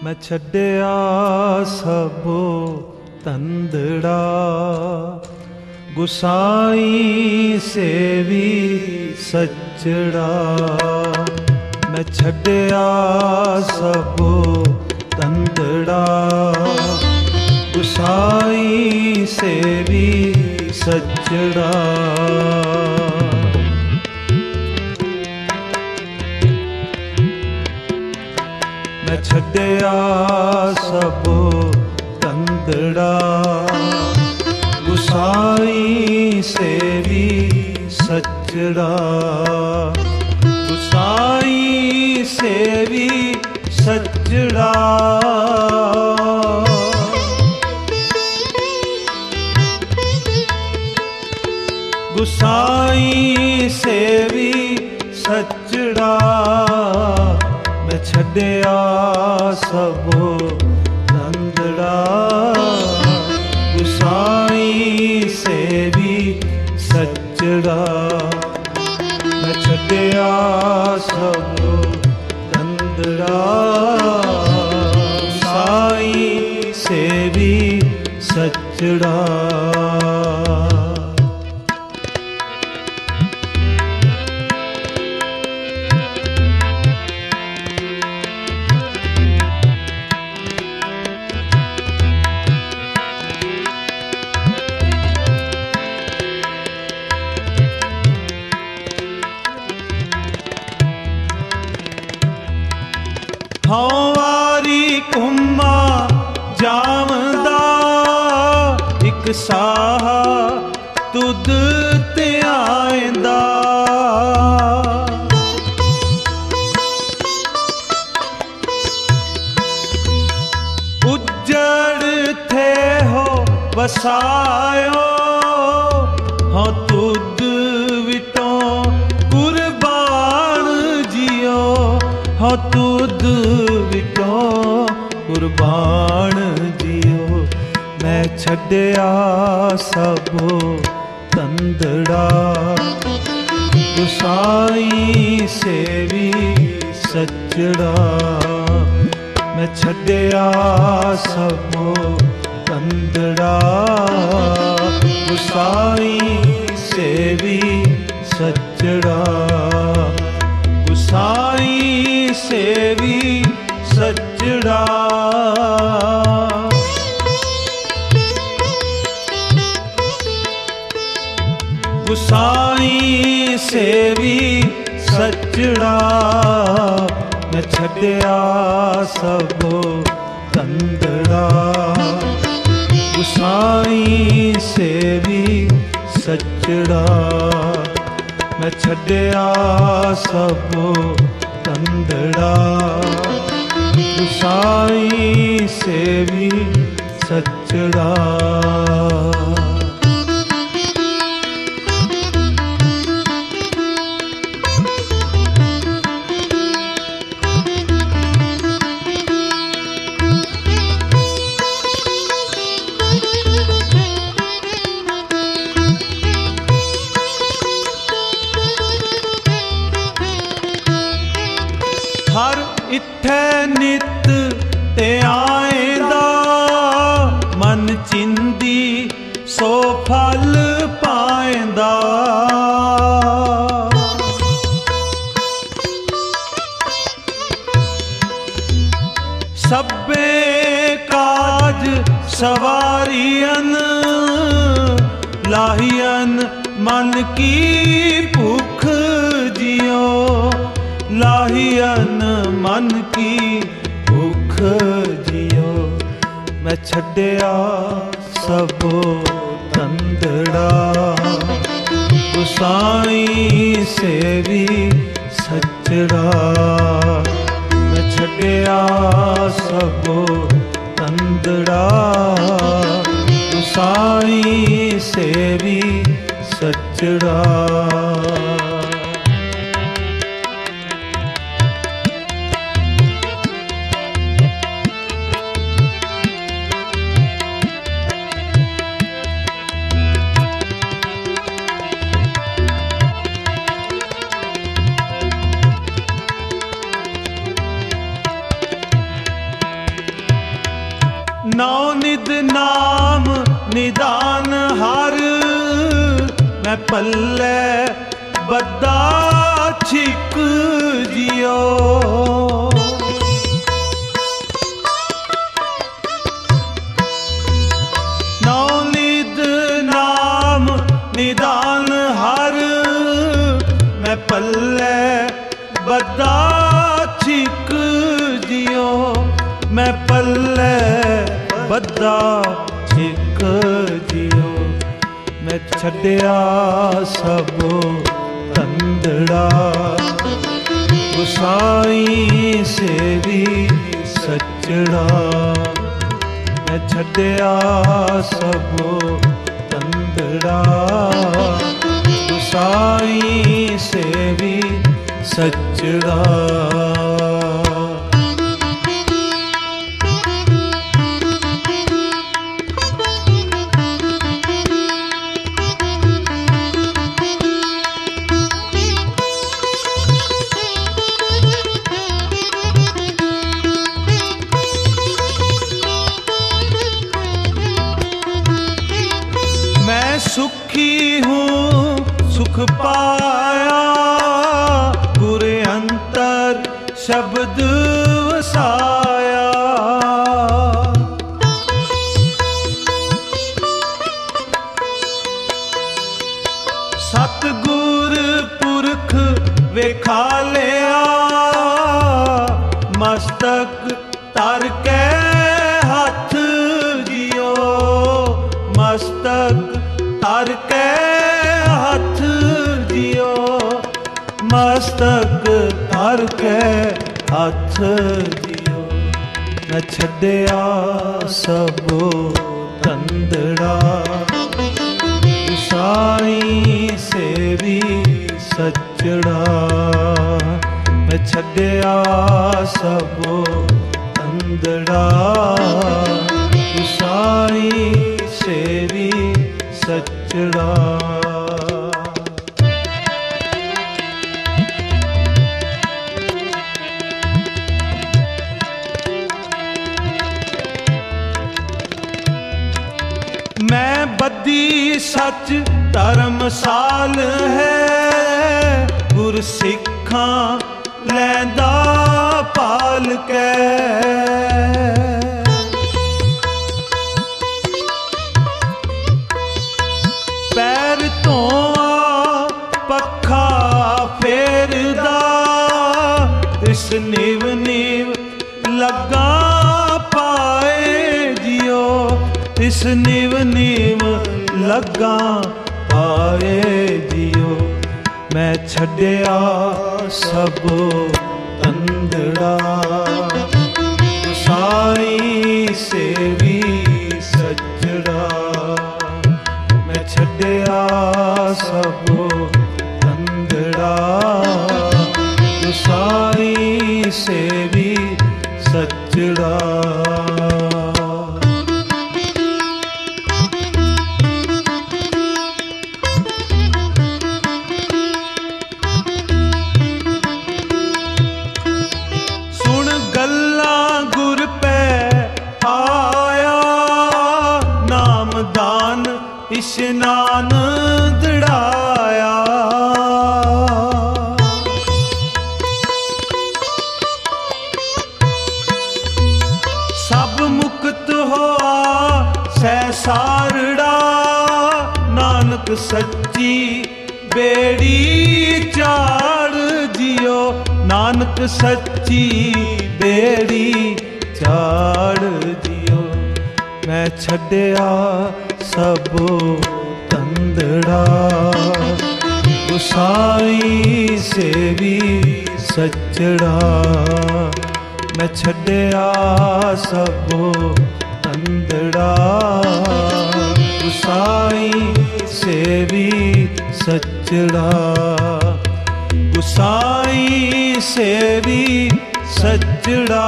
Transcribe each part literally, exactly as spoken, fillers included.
ਮੈਂ ਛੱਡਿਆ ਸਭੋ ਤੰਦੜਾ, ਗੁਸਾਈ ਸੇਵੀ ਸੱਚੜਾ। ਮੈਂ ਛੱਡਿਆ ਸਭੋ ਤੰਦੜਾ, ਗੁਸਾਈ ਸੇਵੀ ਸੱਚੜਾ। ਮੈਂ ਛੱਡਿਆ ਸਭੋ ਤੰਦੜਾ, ਗੁਸਾਈ ਸੇਵੀ ਸੱਚੜਾ। ਗੁਸਾਈ ਸੇਵੀ ਸੱਚੜਾ। ਗੁਸਾਈ ਸੇਵੀ ਸੱਚੜਾ। ਮੈਂ ਛੱਡਿਆ ਸਭੋ ਤੰਦੜਾ, ਗੁਸਾਈ ਸੇਵੀ ਸੱਚੜਾ। ਮੈਂ ਛੱਡਿਆ ਸਭੋ ਤੰਦੜਾ, ਗੁਸਾਈ ਸੇਵੀ ਸੱਚੜਾ। ਹਉ ਵਾਰੀ ਘੁੰਮਾ ਜਾਵਦਾ, ਇੱਕ ਸਾਹਾ ਤੁਧ ਧਿਆਇਂਦਾ। ਉੱਜੜ ਥੇ ਹੋ ਵਸਾਇਓ, ਹਉ ਤੁਧ ਵਿਟੋਂ ਕੁਰਬਾਨ ਜਿਉ। ਹਉ ਤੁਧ ਵਿਟੋਂ ਕੁਰਬਾਨ ਜਿਉ। ਮੈਂ ਛੱਡਿਆ ਸਭੋ ਤੰਦੜਾ, ਗੁਸਾਈ ਸੇਵੀ ਸੱਚੜਾ। ਮੈਂ ਛੱਡਿਆ ਸਭੋ ਤੰਦੜਾ, ਗੁਸਾਈ ਸੇਵੀ ਸੱਚੜਾ। ਗੁਸਾਈ ਸੇਵੀ ਸੱਚੜਾ। ਗੁਸਾਈ ਸੇਵੀ ਸੱਚੜਾ। ਮੈਂ ਛੱਡਿਆ ਸਭੋ ਤੰਦੜਾ, ਗੁਸਾਈ ਸੇਵੀ ਸੱਚੜਾ। ਮੈਂ ਛੱਡਿਆ ਸਭੋ ਤੰਦੜਾ, ਗੁਸਾਈ ਸੇਵੀ ਸੱਚੜਾ। ਹਰ ਇਥੈ ਨਿਤ ਧਿਆਇਂਦਾ, ਮਨ ਚਿੰਦੀ ਸੋ ਫਲ ਪਾਇਂਦਾ। ਸਭੇ ਕਾਜ ਸਵਾਰੀਅਨ, ਲਾਹੀਅਨ ਮਨ ਕੀ ਭੁਖ ਜਿਉ। ਲਾਹੀਅਨ ਮਨ ਕੀ ਭੁਖ ਜਿਉ। ਮੈਂ ਛੱਡਿਆ ਸਭੋ ਤੰਦੜਾ, ਗੁਸਾਈ ਸੇਵੀ ਸੱਚੜਾ। ਮੈਂ ਛੱਡਿਆ ਸਭੋ ਤੰਦੜਾ, ਗੁਸਾਈ ਸੇਵੀ ਸੱਚੜਾ। नाम निदान हर, मैं पल्ले बद्दा छिक जियो। नौनिद नाम निदान हर, मैं पल्ले बद्दा छिक जियो। मैं पल्ले बद्दा छिक जियो। मैं छड्या सब तंदड़ा, गुसाई सेवी सचड़ा। मैं छड्या सब तंदड़ा, गुसाई सेवी सचड़ा। सुखी हूँ सुख पाया, गुरे अंतर शब्द वसाया। सतगुर पुरख वेखा लिया, मस्तक तर के हाथ जियो। मस्तक तर के हाथ जियो। मस्तक तर के हाथ जियो। मैं छड्या सब तंदड़ा, गुसाई सेवी सचड़ा। मैं छड्या सब तंदड़ा, गुसाई सेवी सचड़ा। मैं बद्दी सच धर्मसाल है, गुर सिखा लैंदा पाल के। पैर धोआ पखा फेरदा, तिस निव निव लगा पाए जियो। तिस निव निव लगा पाए जियो। मैं छड्या सब तंदड़ा, गुसाई सेवी सचड़ा। मैं छड्या सब तंदड़ा, गुसाई सेवी सचड़ा। इशनान दड़ाया, सब मुक्त होआ सैसारड़ा। नानक सच्ची बेड़ी चाड़ जियो। नानक सच्ची बेड़ी चाड़ जियो। मैं छड्या सब तंदड़ा, गुसाई सेवी सचड़ा। मैं छड्या सब तंदड़ा, गुसाई सेवी सचड़ा। गुसाई सेवी सचड़ा,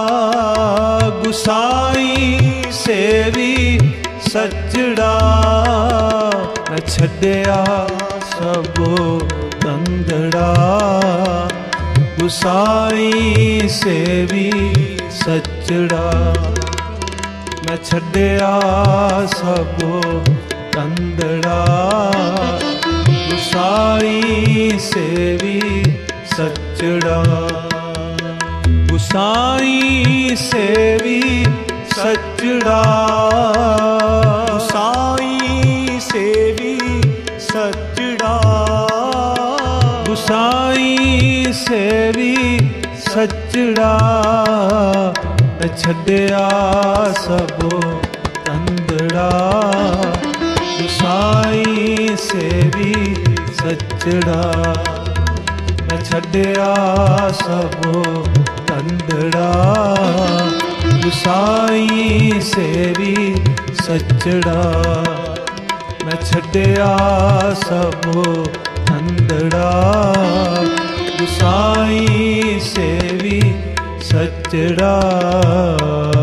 गुसाई सेवी सचड़ा। मैं छड्या सब तंदड़ा, गुसाई सेवी सचड़ा। ਮੈਂ ਛੱਡਿਆ ਸਭੋ ਤੰਦੜਾ ਗੁਸਾਈ ਸੇਵੀ ਸੱਚੜਾ ਗੁਸਾਈ ਸੇਵੀ ਸੱਚੜਾ ਗੁਸਾਈ ਸੇਵੀ ਸੱਚੜਾ ਗੁਸਾਈ ਸੇਵੀ ਸੱਚੜਾ ਛੱਡਿਆ ਸਭੋ ਤੰਦੜਾ ਗੁਸਾਈ ਸੇਵੀ ਸੱਚੜਾ ਮੈਂ ਛੱਡਿਆ ਸਭੋ ਤੰਦੜਾ ਗੁਸਾਈ ਸੇਵੀ ਸੱਚੜਾ ਮੈਂ ਛੱਡਿਆ ਸਭੋ ਤੰਦੜਾ ਗੁਸਾਈ ਸੇਵੀ ਸੱਚੜਾ।